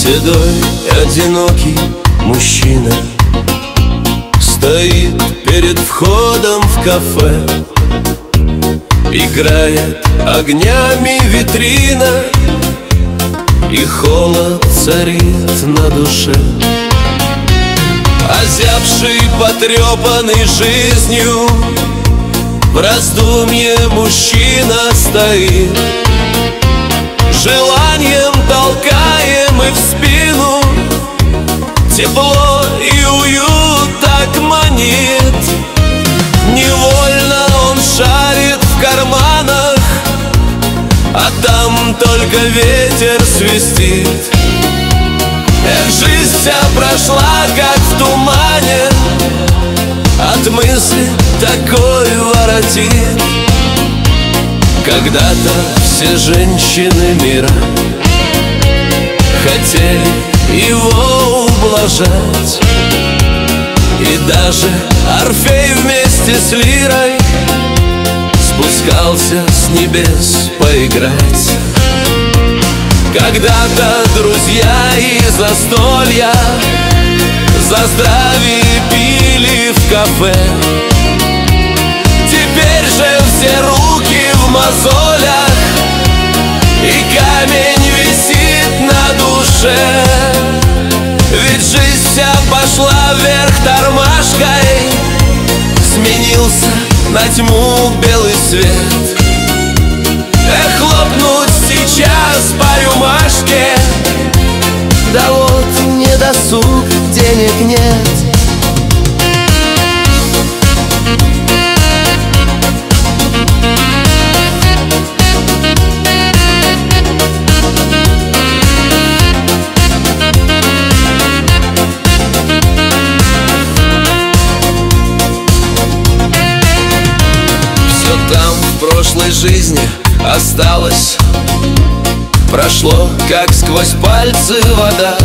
Седой, одинокий мужчина стоит перед входом в кафе. Играет огнями витрина, и холод царит на душе. Озябший, потрепанный жизнью, в раздумье мужчина стоит. Желанием толкаемый в спину, тепло и уют так манит. Невольно он шарит в карманах, а там только ветер свистит. Эх, жизнь вся прошла, как в тумане, от мысли такой воротит. Когда-то все женщины мира хотели его ублажать, и даже Орфей вместе с лирой спускался с небес поиграть. Когда-то друзья и застолья за здравие пили в кафе. Теперь же все руки в мозолях, и камень висит на душе. Ведь жизнь вся пошла вверх тормашкой, сменился на тьму белый свет. Эх, хлопнуть сейчас по рюмашке, да вот не досуг, денег нет. Там в прошлой жизни осталось, прошло, как сквозь пальцы вода.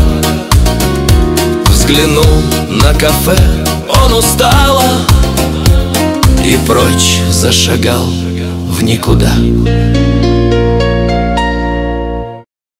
Взглянул на кафе он устало и прочь зашагал в никуда.